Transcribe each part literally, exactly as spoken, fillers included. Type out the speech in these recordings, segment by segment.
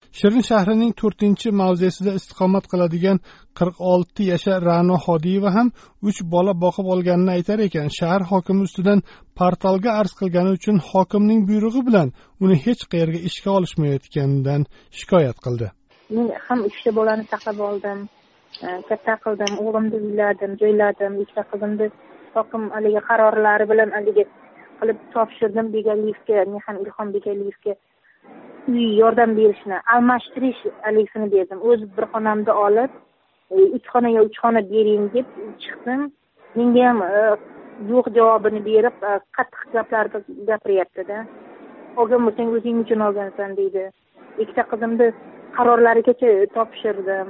Shirin shahrining to'rtinchi mavzesida istiqomat qiladigan qirq olti yashar Ra'no Hodiyeva ham uch bola boqib olganini aytar ekan. Shahar hokimi ustidan portalga arz qilgani uchun hokimning buyrug'i bilan uni hech qayerga ishga olishmayotganidan shikoyat qildi. Men ham uchta bolani saqlab oldim, katta qildim, o'g'limni uyladim, joyladim, ikkita qizimni hokim haligi qarorlari bilan haligi qilib topshirdim Begaliyevga, men ham Ilhom Begaliyevga uy yordam berishni, almashtirish haligisini berdim. O'z bir xonamda olib, uch xona yo uch xona bering deb chiqdim. Menga ham yo'q javobini berib, qattiq gaplarni gapiryapti-da. Olgan bo'lsang o'zing uchun olgansan deydi. Ikkita qizimni qarorlarigacha topshirdim.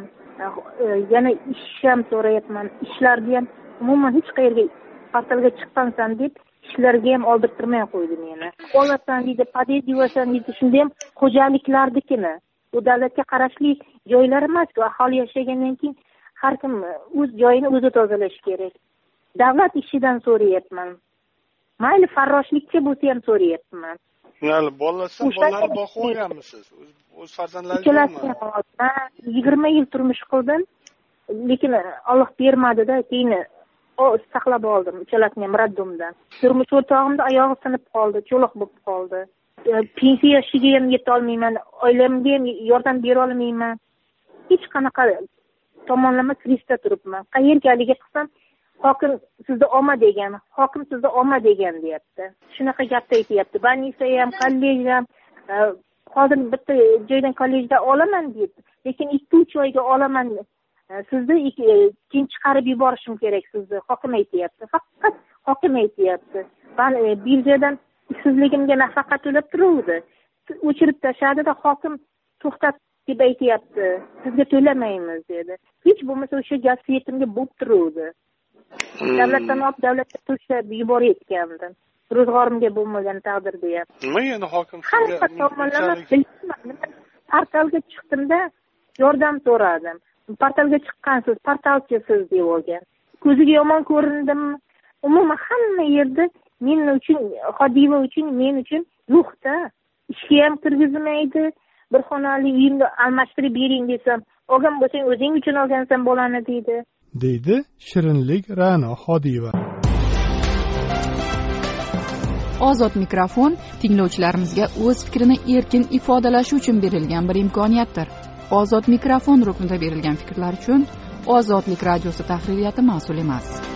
Yana ish ham so'rayapman. Ishlarni ham umuman hech qayerga portalga chiqqansan deb ishlarga ham oldirtirmay qo'ydi meni. Olasan deydi, pod'ezd yuvasan deydi, shunda ham xo'jaliklarnikini. Bu davlatga qarashli joylar emas-ku. Aholi yashagandan keyin har kim o'z joyini o'zi tozalash kerak. Davlat ishidan so'rayapman. Mayli farroshlikcha bo'lsa ham so'rayapman. Ya'ni bolalar bolalar boqib olganmisiz? O'z farzandlaringiz bormi? yigirma yil turmush qildim, lekin Alloh bermadi-da, keyin o saqlab oldim, uchalasini ham raddumdan. Turmush o'rtog'imda oyog'i sinib qoldi, cho'loq bo'lib qoldi. Pensiya yoshiga ham yeta olmayman, oilamga ham yordam bera olmayman. Hech qanaqa tomonlama krizda turibman. Qayerga haligi qilsam, hokim sizni olma degan, hokim sizni olma degan deyapti. Shunaqa gapda aytyapti. Banisa ham, kollej ham, hozir bitta joydan kollejda olaman deydi, lekin ikki uch oyga olaman. Sizni keyin chiqarib yuborishim kerak sizni, hokim aytyapti. Faqat hokim aytyapti. Men birjadan ishsizligimga nafaqa to'lab turuvdi. O'chirib tashladi-da, hokim to'xtat deb aytyapti. Sizga to'lamaymiz dedi. Hech bo'lmasa o'sha gaz svetimga bo'lib turuvdi. Davlatdan olib davlatga to'lab yuborayotgandim. Ro'zg'orimga bo'lmagan taqdirda ham. Nima endi hokim sizga tomonlama bilmayman. Portalga chiqdimda yordam so'radim. Portalga chiqqansiz, portalchisiz deb olgan. Ko'ziga yomon ko'rindim. Umuman hamma yerda men uchun, Hodiyeva uchun, men uchun yo'q-da. Ishga ham kirgizmaydi. Bir xonali uyimni almashtirib bering desam, olgan bo'lsang o'zing uchun olgansan bolani deydi. Deydi Shirinlik Ra'no Hodiyeva. Ozod mikrofon tinglovchilarimizga o'z fikrini erkin ifodalashi uchun berilgan bir imkoniyatdir. Ozod mikrofon ruknida berilgan fikrlar uchun Ozodlik radiosi tahririyati mas'ul emas.